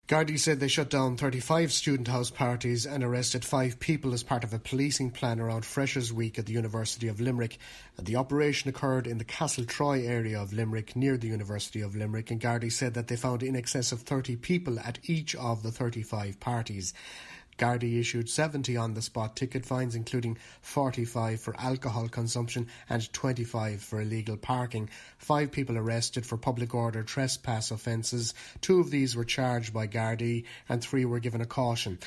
Gardaí said they shut down 35 student house parties and arrested 5 people as part of a policing plan around Freshers' Week at the University of Limerick. The operation occurred in the Castletroy area of Limerick, near the University of Limerick, and Gardaí said that they found in excess of 30 people at each of the 35 parties. Gardaí issued 70 on-the-spot ticket fines, including 45 for alcohol consumption and 25 for illegal parking. 5 people arrested for public order trespass offences. 2 of these were charged by Gardaí and 3 were given a caution.